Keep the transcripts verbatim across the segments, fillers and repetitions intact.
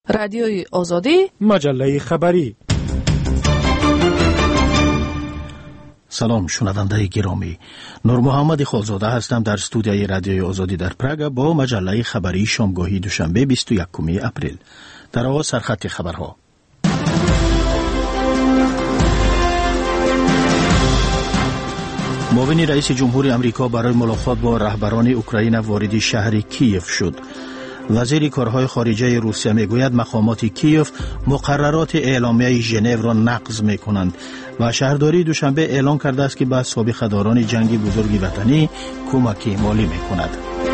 رادیوی آزادی، مجله خبری. سلام شنونده گرامی، نور محمد خالزاده هستم در استودیوی رادیوی آزادی در پراگ با مجله خبری شامگاهی دوشنبه بیست و یکم اپریل. در آغاز سرخط خبرها. معاون رئیس جمهور امریکا برای ملاقات با رهبران اوکراین وارد شهر کیف شد. وزیر کارهای خارجه روسیه میگوید مقامات کیف مقررات اعلامیه ژنو را نقض میکنند و شهرداری دوشنبه اعلان کرده است که به سابقه‌داران جنگ بزرگ وطنی کمک مالی میکند.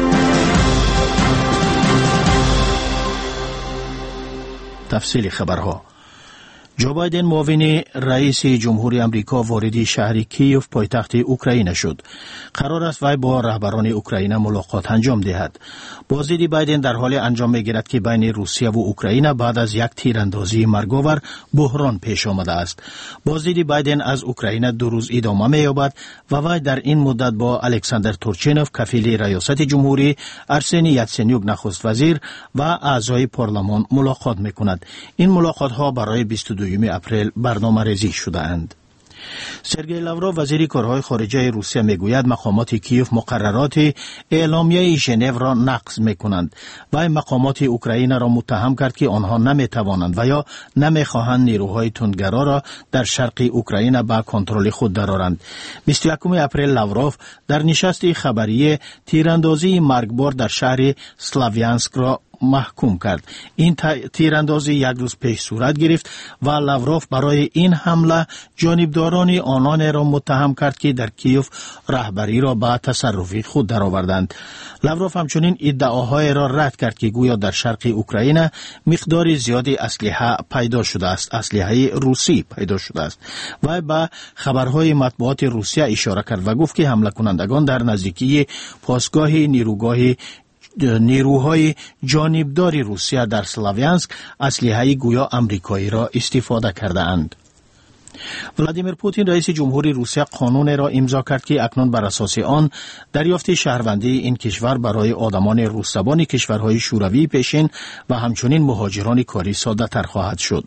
تفصیل خبرها. جو بایدن معاون رئیس جمهور امریکا وارد شهر کیف پایتخت اوکراین شد. قرار است وی با رهبران اوکراین ملاقات انجام دهد. بازدید بایدن در حال انجام میگیرد که بین روسیه و اوکراین بعد از یک تیراندازی مرگاور بحران پیش آمده است. بازدید بایدن از اوکراین دو روز ادامه می‌یابد و وی در این مدت با الکساندر تورچنوف کفیل ریاست جمهوری، ارسنی یاتسنیوک نخست وزیر و اعضای پارلمان ملاقات می‌کند. این ملاقات‌ها برای بیست و دو اپریل برنامه ریزی شده اند. سرگئی لاوروف وزیر کارهای خارجه روسیه میگوید مقامات کیف مقررات اعلامیه ژنو را نقض میکنند و مقامات اوکراین را متهم کرد که آنها نمیتوانند و یا نمیخواهند نیروهای تندگرا را در شرق اوکراین به کنترل خود درآورند. بیست و یکم اپریل لاوروف در نشست خبری تیراندازی مرگبار در شهر سلاویانسک را محکوم کرد. این تیراندازی یک روز پیش صورت گرفت و لاوروف برای این حمله جانبداران آنان را متهم کرد که در کیف رهبری را به تصرف خود درآوردند. لاوروف همچنین ادعاهای را رد کرد که گویا در شرق اوکراین مقدار زیادی اسلحه پیدا شده است، اسلحه روسی پیدا شده است و به خبرهای مطبوعات روسیه اشاره کرد و گفت که حمله کنندگان در نزدیکی پاسگاه نیروگاه نیروهای جانبدار روسیه در سلاویانسک اسلحه گویا امریکایی را استفاده کرده اند. ولادیمیر پوتین رئیس جمهور روسیه قانون را امضا کرد که اکنون بر اساس آن دریافت شهروندی این کشور برای آدمان روسزبان کشورهای شوروی پیشین و همچنین مهاجران کاری ساده تر خواهد شد.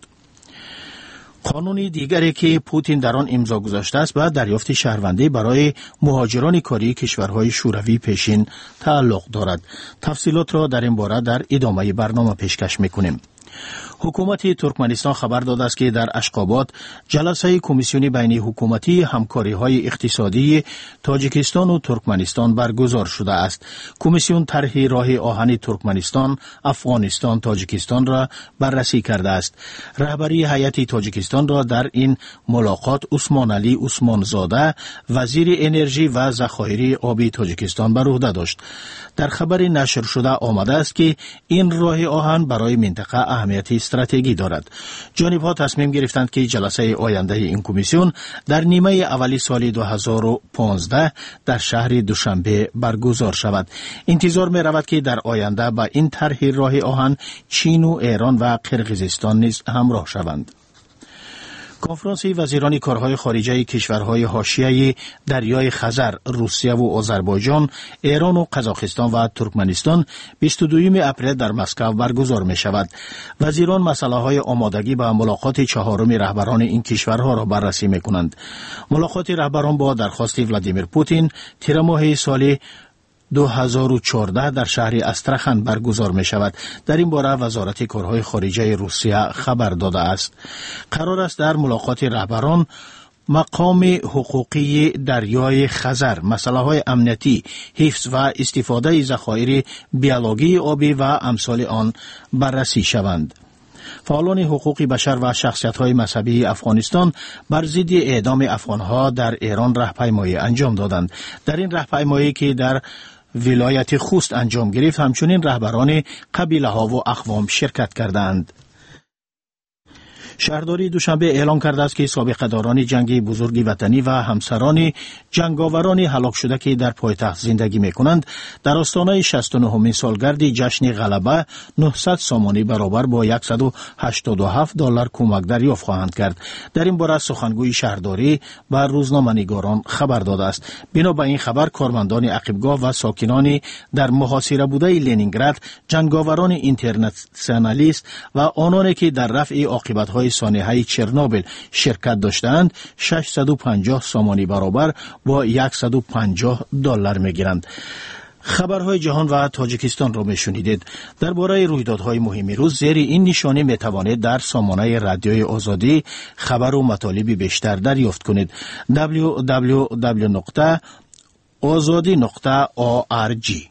قانونی دیگری که پوتین در آن امضا گذاشته است به دریافت شهروندی برای مهاجران کاری کشورهای شوروی پیشین تعلق دارد. تفصیلات را در این باره در ادامه برنامه پیشکش می‌کنیم. حکومت ترکمنستان خبر داده است که در اشخاباد جلسه کمیسیون بین حکومتی همکاری‌های اقتصادی تاجیکستان و ترکمنستان برگزار شده است. کمیسیون طرح راه آهن ترکمنستان، افغانستان، تاجیکستان را بررسی کرده است. رهبری هیئت تاجیکستان را در این ملاقات عثمان علی عثمانزاده وزیر انرژی و ذخایر آبی تاجیکستان بر عهده داشت. در خبر نشر شده آمده است که این راه آهن برای منطقه اهمیت استراتژی دارد. جانب‌ها تصمیم گرفتند که جلسه آینده این کمیسیون در نیمه اولی سال دو هزار و پانزده در شهر دوشنبه برگزار شود. انتظار می رود که در آینده با این طرح راه آهن چین و ایران و قرقیزستان نیز همراه شوند. کنفرانس وزیران کارهای خارجه کشورهای حاشیه دریای خزر، روسیه و آذربایجان، ایران و قزاقستان و ترکمنستان بیست و دو اپریل در مسکو برگزار می شود. وزیران مسئله های آمادگی به ملاقات چهارم رهبران این کشورها را بررسی می کنند. ملاقات رهبران با درخواست ولادیمیر پوتین تیر ماه سال دو هزار و چهارده در شهر استرخان برگزار می شود. در این باره وزارت کارهای خارجه روسیه خبر داده است. قرار است در ملاقات رهبران مقام حقوقی دریای خزر، مسئله های امنیتی، حفظ و استفاده ذخایر بیولوژی آبی و امثال آن بررسی شوند. فعالان حقوق بشر و شخصیت‌های مذهبی افغانستان بر ضد اعدام افغان‌ها در ایران راهپیمایی انجام دادند. در این راهپیمایی که در ولایت خوست انجام گرفت، همچنین رهبران قبیله ها و اقوام شرکت کردند. شهرداری دوشنبه اعلام کرده است که سابقه‌داران جنگی بزرگ وطنی و همسران جنگاوران هلاک شده که در پایتخت زندگی می‌کنند در آستانه شصت و نهمین سالگرد جشن غلبه نهصد سامانی برابر با صد و هشتاد و هفت دلار کمک دریافت خواهند کرد. در این باره سخنگوی شهرداری به روزنامه‌نگاران خبر داده است. بنا به این خبر کارمندان عقبگاه و ساکنان در محاصره بوده لنینگراد، جنگاوران اینترناسیونالیست و آنانی که در رفع عاقبت‌های سانحه چرنوبیل شرکت داشتند ششصد و پنجاه سامانی برابر با صد و پنجاه دلار می‌گیرند. خبرهای جهان و تاجیکستان را میشنیدید. درباره رویدادهای مهم روز زیر این نشانه میتوانید در سامانه رادیوی آزادی خبر و مطالب بیشتر دریافت کنید. دبلیو دبلیو دبلیو نقطه آزادی نقطه او آر جی.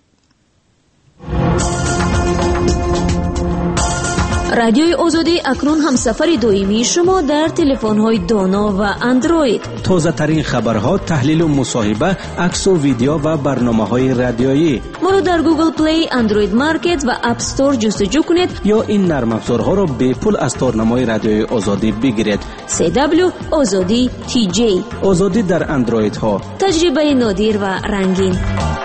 رادیوی آزادی اکنون هم سفر دائمی شما در تلفن‌های دانا و اندروید. تازه ترین خبرها، تحلیل و مصاحبه، عکس و ویدیو و برنامه‌های رادیویی. ما رو در گوگل پلی، اندروید مارکت و اپ استور جستجو کنید یا این نرم افزارها را به پول از تارنمای رادیوی آزادی بگیرید. سی دبلیو آزادی تی جی. آزادی در اندروید ها. تجربه نادر و رنگین.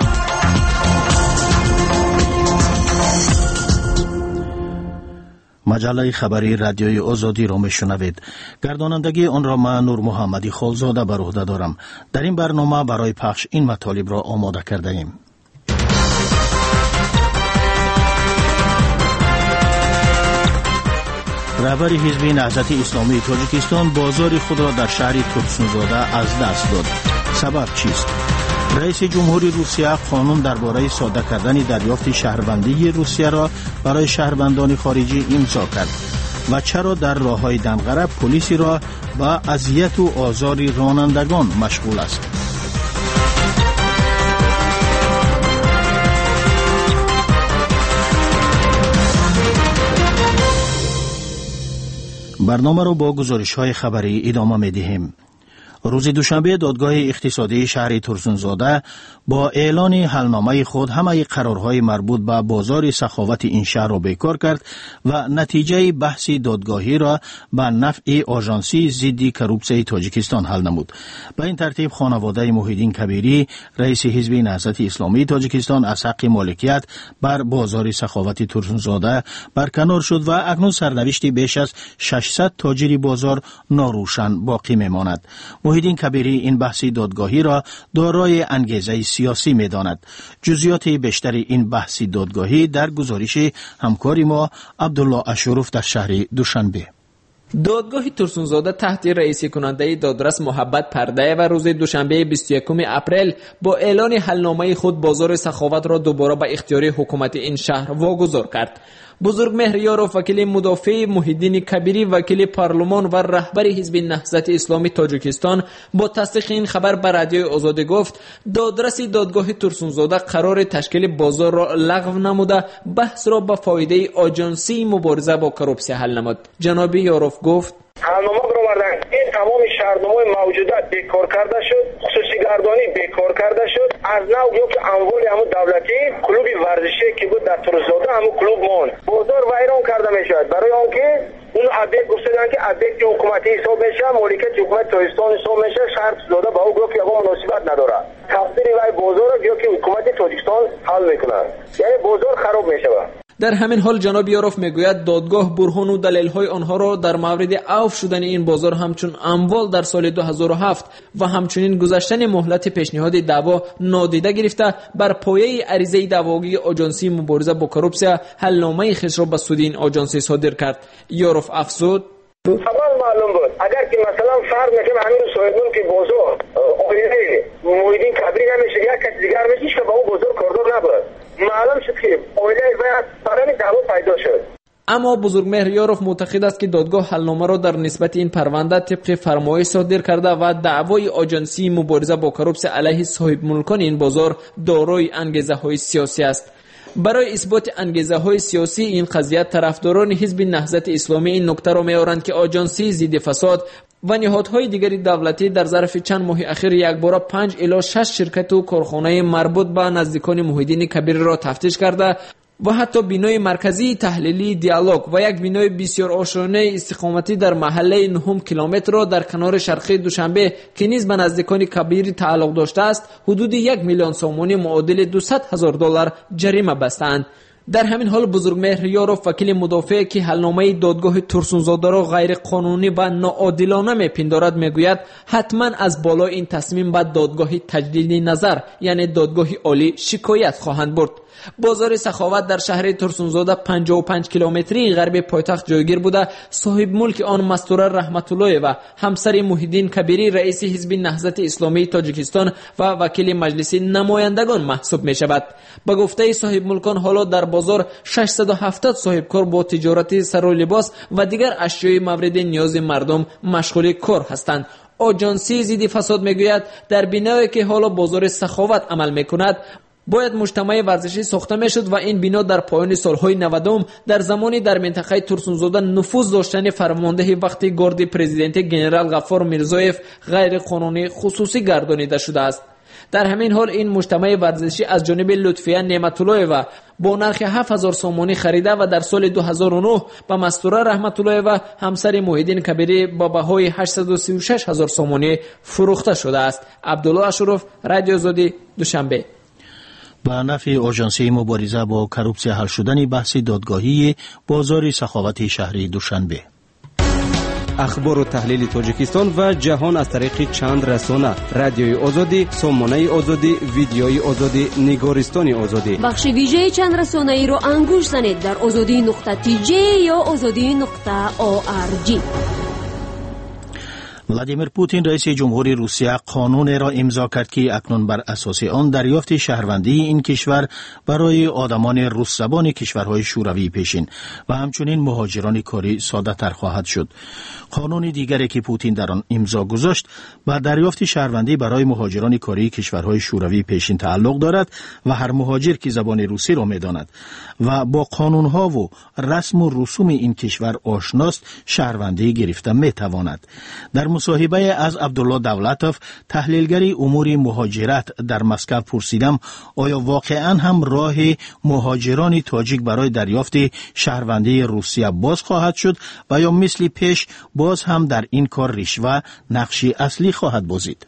مجله خبری رادیوی آزادی را میشنوید. گردانندگی آن را من نور محمدی خالزاده بر عهده دارم. در این برنامه برای پخش این مطالب را آماده کرده ایم. رهبر حزب نهضت اسلامی تاجیکستان بازار خود را در شهر ترسونزاده از دست داد. سبب چیست؟ رئیس جمهوری روسیه قانون درباره ساده کردن دریافت شهروندی روسیه را برای شهروندان خارجی امضا کرد. و چرا در راه‌های دنقره پلیسی را با اذیت و آزار رانندگان مشغول است؟ برنامه را با گزارش‌های خبری ادامه می‌دهیم. روز دوشنبه دادگاه اقتصادی شهر ترسونزاده با اعلان حلنامه خود همه قرارهای مربوط به بازار سخاوت این شهر را بیکار کرد و نتیجه بحث دادگاهی را به نفع آژانسی ضد کروپسیون تاجیکستان حل نمود. به این ترتیب خانواده محیدین کبیری رئیس حزب نهضت اسلامی تاجیکستان از حق مالکیت بر بازار سخاوت ترسونزاده برکنار شد و اکنون سرنوشت بیش از ششصد تاجر بازار ناروشن باقی میماند. محیدین کبیری این بحث دادگاهی را دارای انگیزه سیاسی می داند. جزئیات بیشتر این بحث دادگاهی در گزارش همکاری ما عبدالله اشرف در شهر دوشنبه. دادگاه ترسونزاده تحت رئیس کننده دادرس محبت پرده و روز دوشنبه بیست و یکم اپریل با اعلان حلنامه خود بازار سخاوت را دوباره به اختیار حکومت این شهر واگذار کرد. بزرگ مهریار وکیل مدافع محیدین کبیری وکیل پارلمان و رهبر حزب نهضت اسلامی تاجیکستان با تصدیق این خبر به رادیوی آزادی گفت دادرس دادگاه ترسونزاده قرار تشکیل بازار را لغو نموده بحث را به فایده آژانسی مبارزه با کروپسیون حل نمود. جناب یاروف گفت حلنامه رو بردن این تمام شهرداری موجودات بیکار کرده شد، خصوصی گردانی بیکار کرده شد. از نو یک اموال همون دولتی کلوب ورزشی که بود در ترسونزاده همون کلوب ماند بازار ویران کرده میشد برای آنکه اون ابیک گفتن که ابیک حکومتی حساب میشه، مالکیت حکومت تاجیکستان حساب میشه. شهر ترسونزاده با او گفت که اون مناسبت نداره. تقصیر وای بازار رو که حکومت تاجیکستان حل میکنه، یعنی بازار خراب میشه. در همین حال جناب یاروف میگوید دادگاه برهان و دلیل‌های آنها را در مورد عفو شدن این بازار همچون اموال در سال دو هزار و هفت و همچنین گذشتن مهلت پیشنهاد دعوا نادیده گرفته بر پایه عریضه دعوایی آژانسی مبارزه با کروپسیون حلنامه خیش را به سود این آژانسی صادر کرد. یاروف افزود اول معلوم بود اگر که مثلا فرض میکنم همین صاحبون که بازار آیه محیدین کبیری نمیشه یا کسی دیگر میشه که با اون بازار کاردار نبود، معلوم شد که آیه باید برای دعوا پیدا شد. اما بزرگ مهریاروف معتقد است که دادگاه حلنامه را در نسبت این پرونده طبق فرمایش صادر کرده و دعوای آژانسی مبارزه با کروپسیون علیه صاحب ملکان این بازار دارای انگیزه‌های سیاسی است. برای اثبات انگیزه‌های سیاسی این قضیه طرفداران حزب نهضت اسلامی این نکته را می‌آورند که آژانسی ضد فساد و نهادهای دیگری دولتی در ظرف چند ماه اخیر یکباره پنج الی شش شرکت و کارخانه مربوط به نزدیکان محیدین کبیر را تفتیش کرده و حتی بینای مرکزی تحلیلی دیالوگ و یک بینای بسیار آشیانه استقامتی در محله نهم کیلومتر را در کنار شرقی دوشنبه که نیز به نزدیکان کبیر تعلق داشته است حدود یک میلیون سومانی معادل دویست هزار دلار جریمه بستند. در همین حال بزرگمهر یاروف وکیل مدافع که حلنامه دادگاه ترسونزاده را غیر قانونی و ناعادلانه میپندارد میگوید حتما از بالای این تصمیم به دادگاه تجدید نظر یعنی دادگاه عالی شکایت خواهند برد. بازار سخاوت در شهر ترسونزاده پنجاه و پنج کیلومتری غرب پایتخت جایگیر بوده صاحب ملک آن مستوره رحمت الله و همسر محیدین کبیری رئیس حزب نهضت اسلامی تاجیکستان و وکیل مجلس نمایندگان محسوب می شود. به گفته صاحب ملکان حالا در بازار ششصد و هفتاد صاحب کار با تجارت سر و لباس و دیگر اشیای مورد نیاز مردم مشغول کار هستند. آژانسی ضد فساد میگوید در بینایی که حالا بازار سخاوت عمل میکند باید مجتمع ورزشی ساخته میشد و این بنا در پایان سالهای نود در زمانی در منطقه ترسونزاده نفوذ داشتن فرمانده وقتی گارد پرزیدنت جنرال غفار میرزایف غیر قانونی خصوصی گردانیده شده است. در همین حال این مجتمع ورزشی از جانب لطفیه نعمت الله و با نرخ هفت هزار سومانی خریده و در سال دو هزار و نه به مستوره رحمت الله و همسر محیدین کبیری با بهای هشتصد و سی و شش هزار سومانی فروخته شده است. عبدالله اشرف، رادیو آزادی، دوشنبه. به نفع آژانسی مبارزه با کروپسیا حل شدن بحث دادگاهی بازار سخاوت شهری دوشنبه. اخبار و تحلیل تاجیکستان و جهان از طریق چند رسانه: رادیوی آزادی، سامانه آزادی، ویدیوی آزادی، نگارستان آزادی. بخش ویژه چند رسانه ای رو انگوش زنید در آزادی نقطه تی جی یا آزادی نقطه او آر جی. ولادیمیر پوتین رئیس جمهوری روسیه قانون را امضا کرد که اکنون بر اساس آن دریافت شهروندی این کشور برای آدمان روس زبان کشورهای شوروی پیشین و همچنین مهاجران کاری ساده تر خواهد شد. قانون دیگری که پوتین در آن امضا گذاشت با دریافت شهروندی برای مهاجران کاری کشورهای شوروی پیشین تعلق دارد و هر مهاجر که زبان روسی را می‌داند و با قانون‌ها و رسم و رسوم این کشور آشناست شهروندی گرفته می‌تواند. در مصاحبه از عبدالله دولتوف تحلیلگر امور مهاجرت در مسکو پرسیدم آیا واقعا هم راه مهاجران تاجیک برای دریافت شهروندی روسیه باز خواهد شد و یا مثل پیش باز هم در این کار رشوه نقشی اصلی خواهد بازید؟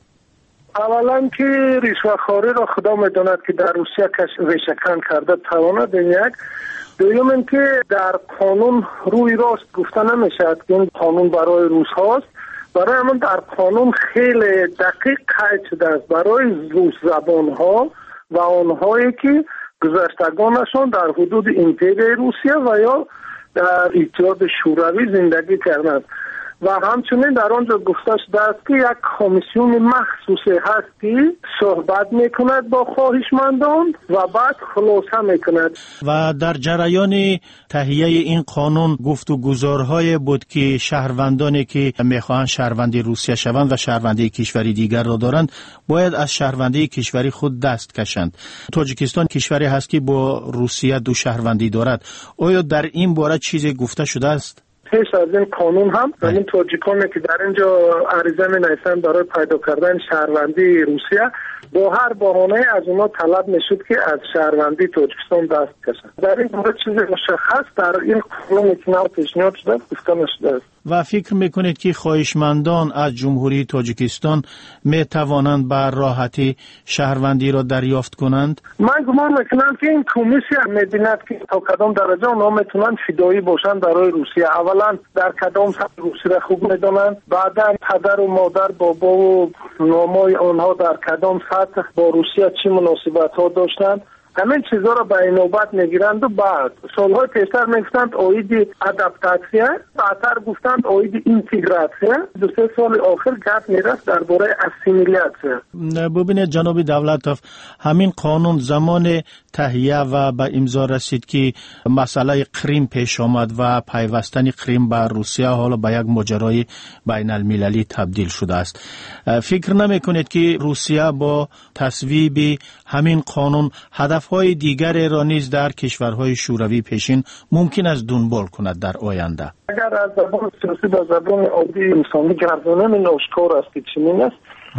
اولا که رشوه‌خواری را خدا می‌داند که در روسیه ریشه‌کن کرده تواند یک. دوم اینکه در قانون روی راست گفته نمی‌شود که این قانون برای روس هاست. برای همون در قانون خیلی دقیق قید شده است برای روس زبان ها و آنهایی که گذشتگانشان در حدود امپرای روسیه و یا در اتحاد شوروی زندگی کردند و همچنین در آنجا گفته شده است که یک کمیسیون مخصوصی هست که صحبت میکند با خواهشمندان و بعد خلاصه میکند. و در جریان تهیه این قانون گفتگوزارهای بود که شهروندانی که میخواهند شهروندی روسیه شوند و شهروندی کشوری دیگر را دارند باید از شهروندی کشوری خود دست کشند. تاجیکستان کشوری هست که با روسیه دو شهروندی دارد. آیا در این باره چیزی گفته شده است؟ پیش از این قانون هم این تاجیکانی که در اینجا عریضه می نویسند برای پیدا کردن شهروندی روسیه با هر بهانه از اونا طلب میشد که از شهروندی تاجیکستان دست کشند. در این مورد چیز مشخص در این قانون که نو پیشنهاد شده گفته نشده است. و فکر میکنید که خواهشمندان از جمهوری تاجیکستان می توانند به راحتی شهروندی را دریافت کنند؟ من گمان میکنم که این کمیسیون میبیند که تا کدام درجه اونا میتونن فدایی باشند برای روسیه. اولا در کدام سطح روسی را خوب میدانند، بعدا پدر و مادر، بابا و نامای آنها در کدام سطح با روسیه چی مناسبت ها داشتند، همین چیزها را به نوبت میگیرند و بعد سالهای پیشتر میگفتند اوید ادپتاسیا، بعدتر گفتند اوید اینتگراسیا. دو سه سال آخر گپ میرفت درباره اسیمیلیاسیا. ببینید جناب دولتوف، همین قانون زمان تهیه و به امضا رسید که مسئله کریم پیش آمد و پیوستن کریم به روسیه حالا به یک ماجرای بین المللی تبدیل شده است. فکر نمی کنید که روسیه با تصویب همین قانون هدفهای دیگر را نیز در کشورهای شوروی پیشین ممکن است دنبال کند در آینده؟ اگر از زبان سیاسی به زبان عادی انسانی گردانه این آشکار است که چنین است.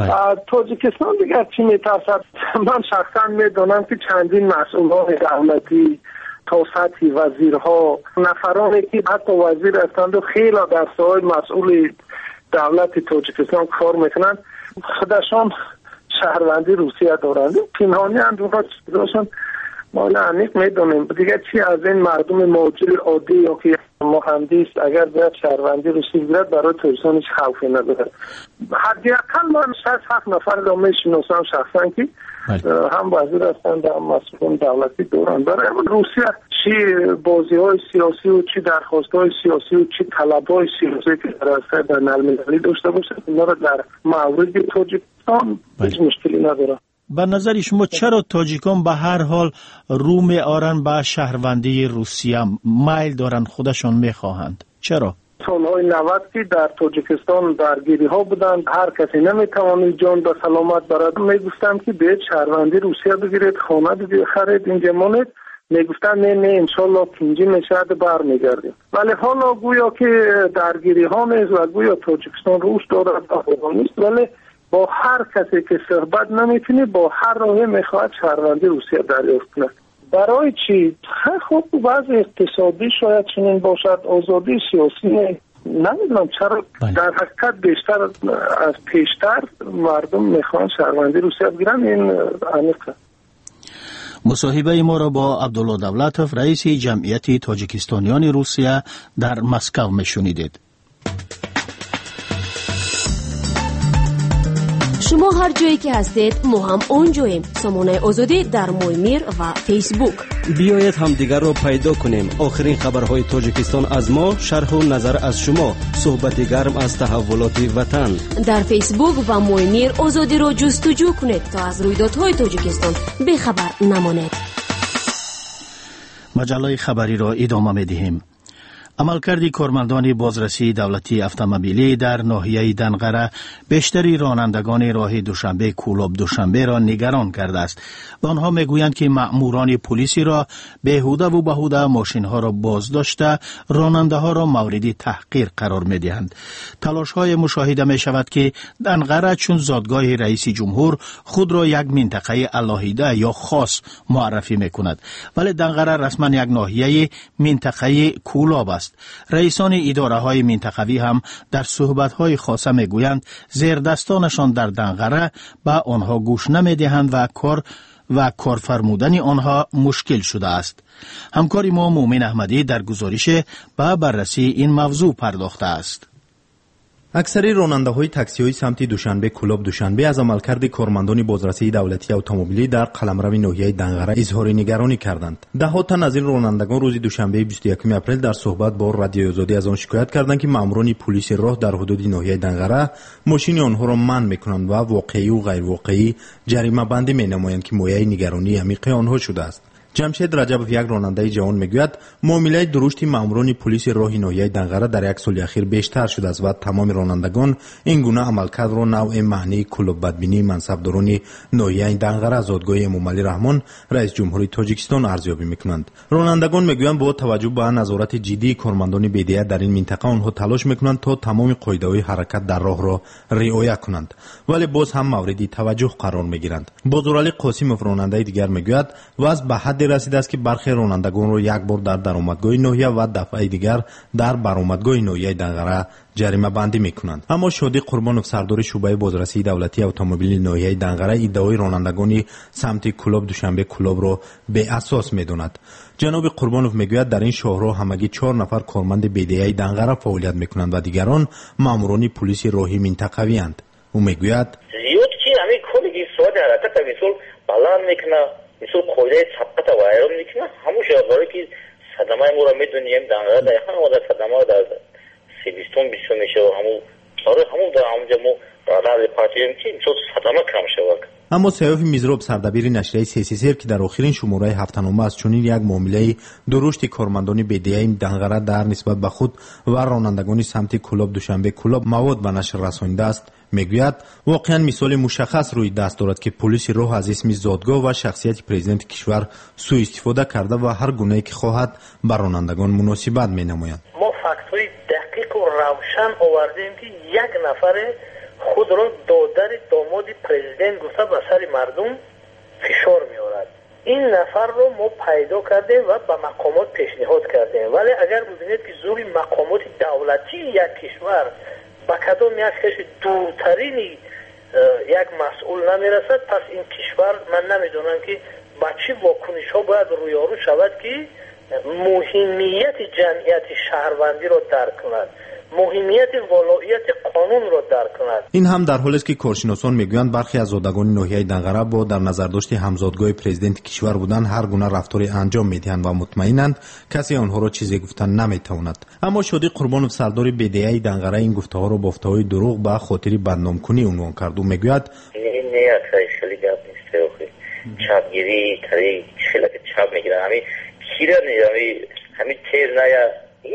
تاجیکستان دیگر چی میترسد؟ من شخصا میدانم که چندین مسئولان دولتی تا سطح وزیرها، نفرانی که حتی وزیر هستند و خیلی در ساحه مسئول دولت تاجیکستان کار میکنند، خودشان شهروندی روسیه دارند. پنهانی اند اونها چیزاشون مال عمیق میدونیم. دیگه چی از این مردم معجل عادی یا که مهندس اگر باید شهروندی روسی بگیرد برای تاجیکستان هیچ خوفی نداره. حداقل من شصت هفت نفر را میشناسم شخصا که هم وزیر هستند هم مسئولان دولتی دارند. برای روسیه چی بازی های سیاسی و چی درخواست های سیاسی و چی طلب های سیاسی که در اثر در المللی داشته باشه، اینا را در مورد تاجیکستان هیچ مشکلی نداره. به نظر شما چرا تاجیکان به هر حال رو می آرن به شهروندی روسیه، میل دارن، خودشان میخواهند؟ چرا؟ سالهای نود که در تاجیکستان درگیری ها بودند، هر کسی نمیتوانید جان به سلامت برد. میگفتم که بیاید شهروندی روسیه بگیرید، خانه بخرید، اینجا مانید. میگفتن نه نه انشالله کنجی میشد برمیگردیم. ولی حالا گویا که درگیری ها نیست و گویا تاجیکستان روش دارد نیست، ولی با هر کسی که صحبت نمیتونی با هر راهی میخواد شهروندی روسیه دریافت کنه. برای چی؟ خب وضع اقتصادی شاید چنین باشد، آزادی سیاسی نمیدونم چرا در حقیقت بیشتر از پیشتر مردم میخوان شهروندی روسیه بگیرن. این عمیقه. مصاحبه ما را با عبدالله دولتوف رئیس جمعیت تاجیکستانیان روسیه در مسکو میشنیدید. شما هر جایی که هستید ما هم اونجاییم. سامانه آزادی در مویمیر و فیسبوک. بیایید هم دیگر را پیدا کنیم. آخرین خبرهای تاجیکستان از ما، شرح و نظر از شما، صحبت گرم از تحولات وطن. در فیسبوک و مویمیر آزادی را جستجو کنید تا از رویدادهای تاجیکستان بخبر نمانید. مجله خبری را ادامه می‌دهیم. عملکرد کارمندان بازرسی دولتی اتومبیلی در ناحیه دنقره بیشتری رانندگان راه دوشنبه کولاب دوشنبه را نگران کرده است و آنها میگویند که مأموران پلیسی را بیهوده و بهوده ماشین‌ها را بازداشته راننده ها را مورد تحقیر قرار می‌دهند. تلاش‌های مشاهده می‌شود که دنقره چون زادگاه رئیس جمهور خود را یک منطقه علاهیده یا خاص معرفی می‌کند، ولی دنقره رسما یک ناحیه منطقه کولاب است. رئیسان اداره های منطقوی هم در صحبت های خاصه می گویند زیر دستانشان در دنقره به آنها گوش نمی دهند و کار و کار فرمودن آنها مشکل شده است. همکار ما مومن احمدی در گزارش به بررسی این موضوع پرداخته است. اکثر راننده‌های تاکسی‌های سمت دوشنبه کلوب دوشنبه از عملکرد کارمندان بازرسی دولتی اتومبیلی در قلمرو ناحیه دنقره اظهار نگرانی کردند. ده‌ها تن از این رانندگان روز دوشنبه بیست و یکم اپریل در صحبت با رادیوی آزادی از آن شکایت کردند که ماموران پلیس راه در حدود ناحیه دنقره ماشین آنها را منع می‌کنند و واقعی و غیر واقعی جریمه بندی می‌نمایند که مایه نگرانی عمیق آنها شده است. جمشید رجبов یک راننده جوان میگوید معامله درشتی ماموران پلیس راه ناحیه دنقره در یک سال اخیر بیشتر شده است و تمام رانندگان این گونه عملکرد را نوع معنی کلوب بدبینی منصبداران ناحیه دنقره از دادگاه امامعلی رحمان رئیس جمهوری تاجیکستان ارزیابی میکنند. رانندگان میگویند با توجه به نظارت جدی کارمندان بی‌دیه در این منطقه آنها تلاش میکنند تا تمام قاعده‌های حرکت در راه را رعایت کنند، ولی باز هم مورد توجه قرار میگیرند. بازرعلی قاسمов راننده دیگر میگوید وضع به حد رسیده است که برخی رانندگان را یک بار در درآمدگاه ناحیه و دفعه دیگر در برآمدگاه ناحیه دنقره جریمه بندی میکنند. اما شادی قربانوف سردار شعبه بازرسی دولتی اتومبیل ناحیه دنقره ادعای رانندگان سمت کلوب دوشنبه کلوب را به اساس میداند. جناب قربانوف میگوید در این شهرها همگی چهار نفر کارمند بی‌دیه دنقره فعالیت میکنند و دیگران ماموران پلیس راهی منطقوی اند. او میگوید زیاد که همین کلی سواد حرکت مثل بلند میکنه، مثل قاعده سبقت وایرون میکنه، همون شهرهایی که صدمه ما را میدونیم دنقره دقیقا ما در صدمه در سیبیستون بیستون میشه و همون آره همون در همونجا ما در پارتیم که مثل صدمه کم شود. اما سیاف میزروب سردبیر نشریه سیسیسر که در آخرین شماره هفته‌نامه از چنین یک معامله درشت کارمندان بی‌دیه دنقره در نسبت به خود و رانندگان سمت کلوب دوشنبه کلوب مواد به نشر رسانیده است میگوید واقعا مثال مشخص روی دست دارد که پلیس راه از اسم زادگاه و شخصیت پرزیدنت کشور سوء استفاده کرده و هر گونه‌ای که خواهد بر رانندگان مناسبت مینماید. ما فکت‌های دقیق و روشن آوردیم که یک نفر خود را دادر داماد پرزیدنت گفته به سر مردم فشار می‌آورد. این نفر رو ما پیدا کردیم و به مقامات پیشنهاد کردیم، ولی اگر ببینید که زور مقامات دولتی یک کشور به کدام یک کش دورترین یک مسئول نمیرسد، پس این کشور من نمیدونم که با چی واکنش ها باید رویارو شود که مهمیت جمعیت شهروندی رو درک کند، مهمیت ولایت قانون را درک کند. این هم در حالی است که کارشناسان میگویند برخی از زادگان ناحیه دنغره با در نظر داشت همزادگاه پرزیدنت کشور بودن هر گونه رفتاری انجام میدهند و مطمئنند کسی آنها را چیزی گفتن نمیتواند. اما شادی قربانov سردار بی‌دیای دنغره این گفته‌ها را با گفته‌های دروغ به خاطر بدنام کنی عنوان کرد و میگوید این نه اکثر شلی گپ نیست، اوخی چاپگیری تری شلا که چاپ میگیرن همین کیرا نیامی همین تیر نیا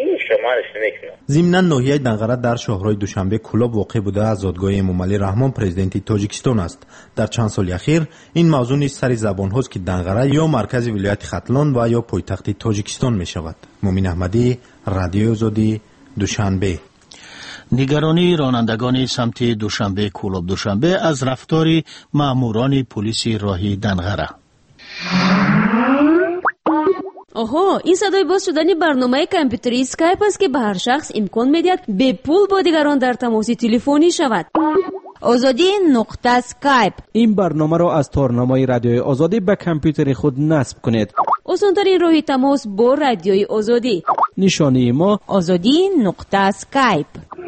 ضمن ناحیه دنغره در شهرهای دوشنبه کلاب واقع بوده از زادگاه امامعلی رحمان پرزیدنت تاجیکستان است. در چند سال اخیر این موضوع نیز سر زبان هاست که دنغره یا مرکز ولایت ختلان و یا پایتخت تاجیکستان می شود. مومین احمدی، رادیوی آزادی، دوشنبه. نگرانی رانندگان سمت دوشنبه کلاب دوشنبه از رفتار ماموران پلیس راهی دنغره. آها، این صدای باز شدنی برنامه کامپیوتری اسکایپ است که به هر شخص امکان میدهد به پول با دیگران در تماس تلفنی شود. آزادی نقطه اسکایپ. این برنامه را از تارنامه رادیوی آزادی به کامپیوتر خود نصب کنید. آسان‌ترین راه تماس با رادیوی آزادی. نشانی ما آزادی نقطه اسکایپ.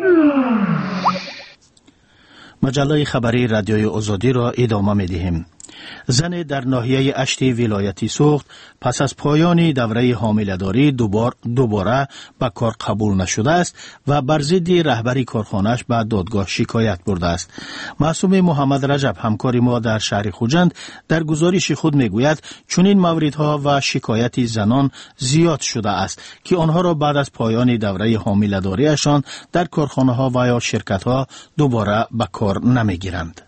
مجله خبری رادیوی آزادی را ادامه می‌دهیم. زن در ناحیه اشت ولایتی سوخت پس از پایان دوره حامله‌داری دوبار دوباره به کار قبول نشده است و بر ضد رهبری کارخانه‌اش به دادگاه شکایت برده است. معصوم محمد رجب همکار ما در شهر خوجند در گزارش خود میگوید چنین موردها و شکایت زنان زیاد شده است که آنها را بعد از پایان دوره حامله‌داریشان در کارخانه‌ها و یا شرکت‌ها دوباره به کار نمیگیرند.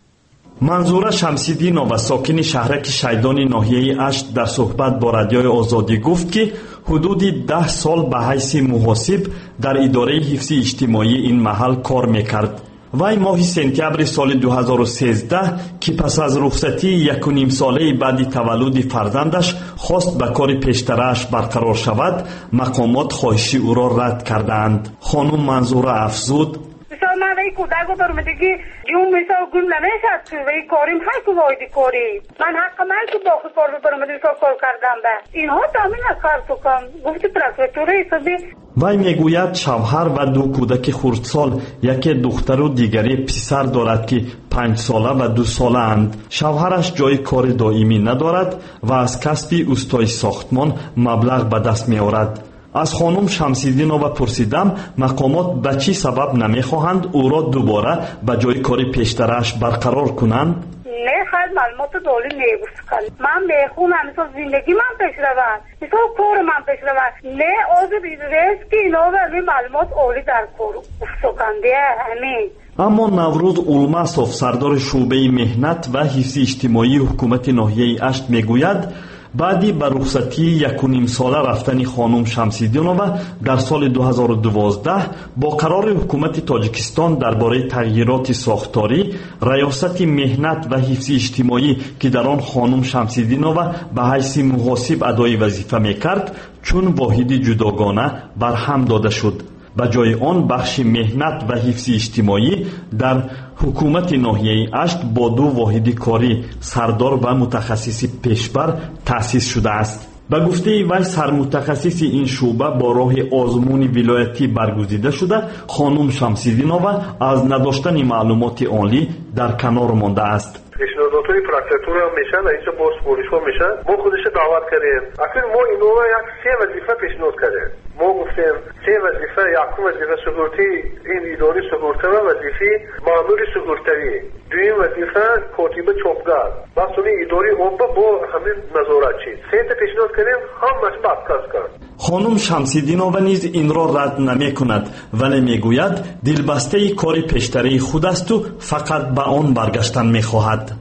منظوره شمسیدینова ساکن شهرک شیدان ناحیه اشت در صحبت با رادیوی آزادی گفت که حدود ده سال به حیث محاسب در اداره حفظ اجتماعی این محل کار میکرد. وی ماه سپتامبر سال دو هزار و سیزده که پس از رخصتی یک و نیم ساله بعد تولد فرزندش خواست به کار پیشترش برقرار شود، مقامات خواهش او را رد کردند. خانم منظوره افزود: مثلا من این کودک رو برمده که جون مثلا گم نمیشد که این کاریم هست که وایدی کاری من حق من که باقی کار رو برمده مثلا کار کردم به اینها تامین از کار سکم گفتی پرکتوره ایسابی. وی میگوید شوهر و دو کودک خردسال، یکی دختر و دیگری پسر دارد که پنج ساله و دو ساله اند. شوهرش جای کار دائمی ندارد و از کسب استای ساختمان مبلغ به دست میآورد. از خانم شمسیدینова پرسیدم مقامات به چی سبب نمیخواهند او را دوباره به جای کار پیشترش برقرار کنند؟ نه خیلی معلومات دالی نگوشت من میخونم مثلا زندگی من پیش رود مثلا کار من پیش رود نه آزو بیدرست که اینا به معلومات اولی در کار افتاکنده همین. اما نوروز اولماسوف سردار شعبه مهنت و حفظ اجتماعی حکومت ناحیه اشت میگوید بعدی به رخصتی یک و نیم ساله رفتن خانم شمسیدینова در سال دو هزار و دوازده با قرار حکومت تاجیکستان درباره تغییرات ساختاری ریاست مهنت و حفظ اجتماعی که در آن خانم شمسیدینova به حیث محاسب ادای وظیفه میکرد چون واحد جداگانه برهم داده شد. به جای آن بخش مهنت و حفظ اجتماعی در حکومت ناحیه اشت با دو واحد کاری سردار و متخصص پیشبر تأسیس شده است. به گفته وی سرمتخصص این شعبه با راه آزمون ولایتی برگزیده شده. خانم شمسیدینova از نداشتن معلومات عالی در کنار مانده است. پیشنهادات پرکتور هم میشن و اینجا باز پولیس ها میشن. ما خودش دعوت کردیم. اصلا ما اینو را یک سه وظیفه پیشنهاد کردیم. ما گفتیم سه وظیفه، یکم وظیفه سکورتی این اداره سکورتی و وظیفه مامور سکورتری، دویم وظیفه کاتب چوبگر و سونی اداره اوبا با همین نظارتچی. سه تا پیشنهاد کردیم همش بحث کرد. خانم شمسیدینova نیز این را رد نمی کند ولی میگوید دلبسته کار پیشتری خود است و فقط به آن برگشتن میخواهد. من مثلا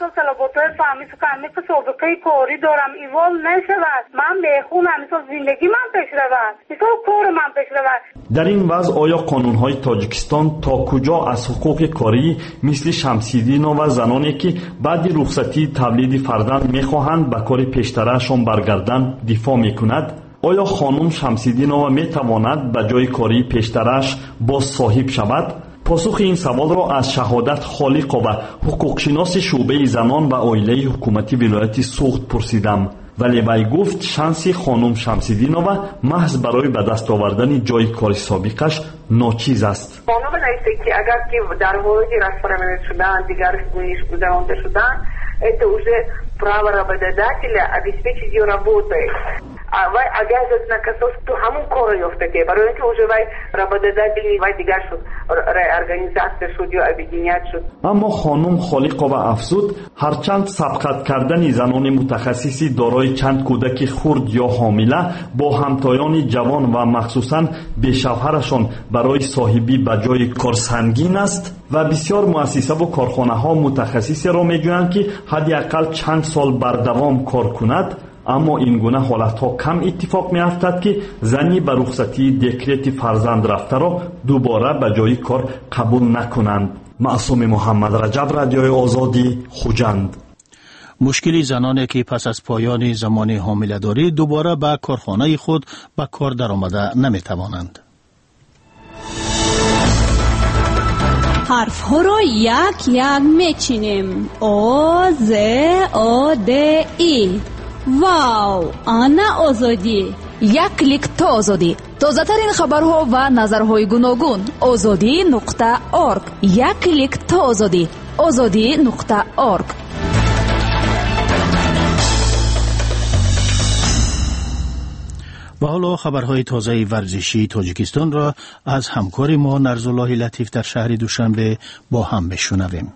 مثلا طلبات‌های فهمی تو کمی که سابقه کاری دارم ایوال نشود من بخونم مثلا زندگی من پیش رود مثلا کار من پیش رود. در این وضع آیا قانون‌های تاجیکستان تا کجا از حقوق کاری مثل شمسیدینا و زنانی که بعد رخصتی تولید فرزند می‌خواهند به کار پیشترشان برگردند دفاع می‌کند؟ آیا خانم شمسیدینا می‌تواند به جای کاری پیشترش باز صاحب شود؟ پاسخ این سوال را از شهادت خالق و حقوقشناس شعبه زنان و عائله حکومتی ولایت سوخت پرسیدم، ولی وی گفت شانس خانم شمسیدینова محض برای به دست آوردن جای کار سابقش ناچیز است. خانم رئیسی که اگر که در حوزه رسپرمنت شدن دیگر گویش گذرانده شدن это уже право работодателя обеспечить ее работой. Вай обязан наказать ту хаму кору ёфтаке, барои ки уже вай работодатель вай дигар шуд, организация шуд ё объединять шуд. аммо хонум Холиқова афзуд ҳарчанд сабқат кардани занони мутахассиси дорои чанд кӯдаки хурд ё ҳомила бо ҳамтоёни ҷавон ва махсусан бешавҳарашон барои соҳибӣ ба ҷои кор сангин аст ва бисёр муассисаву корхонаҳо мутахассисеро мегӯянд ки ҳадди ақал чанд сол бардавом кор кунад. аммо ин гуна ҳолатҳо кам иттифоқ меафтад ки зани ба рухсатии декрети фарзанд рафтаро дубора ба ҷои кор қабул накунанд. маъсуми муҳаммадраҷаб, радиои озодӣ, хуҷанд. мушкили заноне ки пас аз поёни замони ҳомиладорӣ дубора ба корхонаи худ ба кор даромада наметавонанд. ҳарфҳоро як як мечинем. о з о д и. вау, ана озодӣ. як клик то озодӣ. тозатарин хабарҳо ва назарҳои гуногун. озодӣ нуқта орг. як клик то озодӣ. озодӣ нуқта орг. و حالا خبرهای تازه ورزشی تاجیکستان را از همکار ما نرزالله لطیف در شهر دوشنبه با هم بشنویم.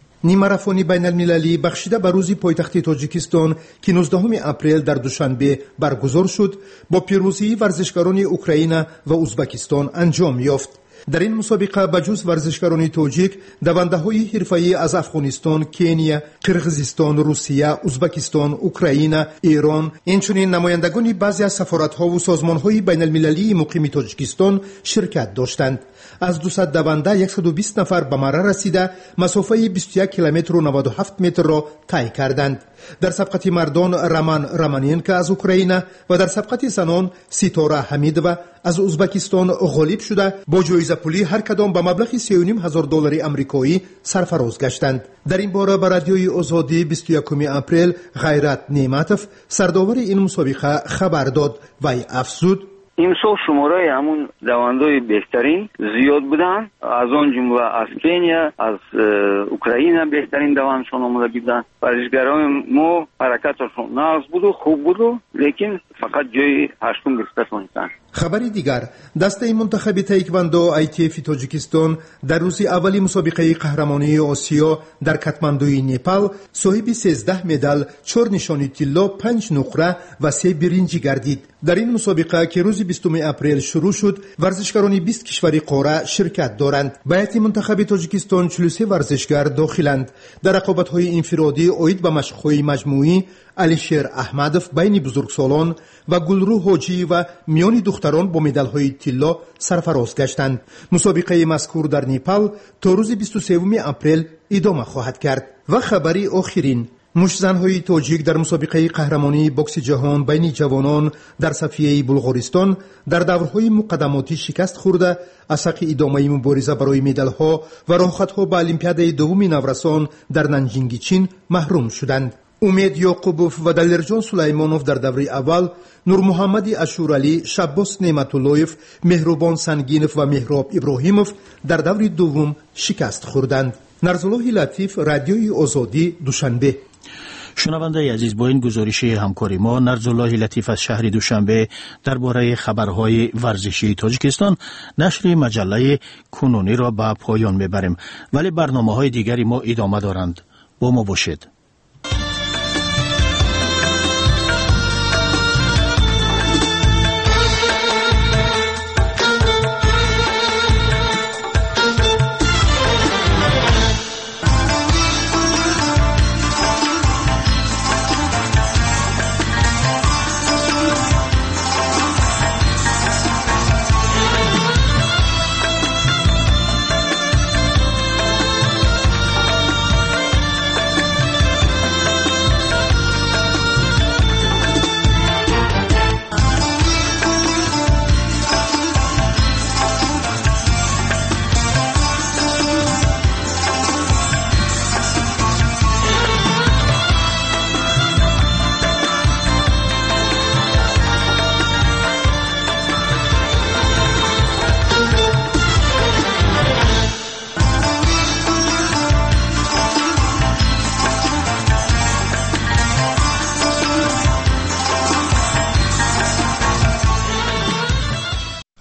نیمه بین المللی بخشیده به روز پایتخت تاجیکستان که نوزدهم اپریل در دوشنبه برگزار شد با پیروزی ورزشکاران اوکراین و ازبکستان انجام یافت. در این مسابقه بجز ورزشکاران تاجیک دونده‌های حرفه‌ای از افغانستان، کنیا، قرقیزستان، روسیه، ازبکستان، اوکراین، ایران، اینچنین نمایندگان بعضی از سفارت‌ها و سازمان‌های بین‌المللی مقیم تاجیکستان شرکت داشتند. از دویست دونده صد و بیست نفر به مرا رسیده مسافه بیست و یک کیلومتر و نود و هفت متر را طی کردند. در سبقت مردان رمان رامانینکا از اوکراین و در سبقت زنان ستاره حمیدова از ازبکستان غالب شده با جایزه پولی هر کدام به مبلغ سی و نیم هزار دلار آمریکایی سرفراز گشتند. در این باره به رادیوی آزادی بیست و یکم اپریل غیرت نعمتوف سرداور این مسابقه خبر داد و افزود امسال شماره همون دوندهای بهترین زیاد بودن، از آن جمله از کنیا، از اوکراین بهترین دوندشون آمده بودن. ورزشکاران ما حرکتشون ناز بود و خوب بود، لیکن فقط جای هشتم گرفته شدند. خبری دیگر، دسته منتخب تایکواندو آی تی اف تاجیکستان در روز اولی مسابقه قهرمانی آسیا در کاتماندوی نپال صاحب سیزده مدال، چهار نشانی طلا، پنج نقره و سه برنج گردید. در این مسابقه که روز بیستم اپریل شروع شد، ورزشکاران بیست کشور قاره شرکت دارند. به هیئت منتخب تاجیکستان چهل و سه ورزشکار داخلند. در رقابت‌های انفرادی اید به مشق‌های مجموعی علیشیر احمدوف بین بزرگسالان و گلرو حاجی و میان دختران با مدال‌های طلا سرفراز گشتند. مسابقه مذکور در نپال تا روز بیست و سه اپریل ادامه خواهد کرد. و خبری آخرین، مشتزن‌های تاجیک در مسابقه قهرمانی بوکس جهان بین جوانان در صفیه بلغارستان در دورهای مقدماتی شکست خورده از حق ادامه مبارزه برای مدال‌ها و راحت‌ها به المپیاد دوم نورسان در نانجینگ چین محروم شدند. امید یعقوبوف و دلرجان سلیمانوف در دوره اول، نور محمد اشورعلی، شباس نعمت‌اللهیف، مهربان سنگینوف و مهراب ابراهیموف در دوره دوم شکست خوردند. نرزالله لطیف، رادیوی آزادی، دوشنبه. شنونده عزیز، با این گزارش همکاری ما نرزالله لطیف از شهر دوشنبه درباره خبرهای ورزشی تاجیکستان نشر مجله کنونی را به پایان میبریم، ولی برنامه‌های دیگری ما ادامه دارند. با ما باشید.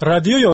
رادیوی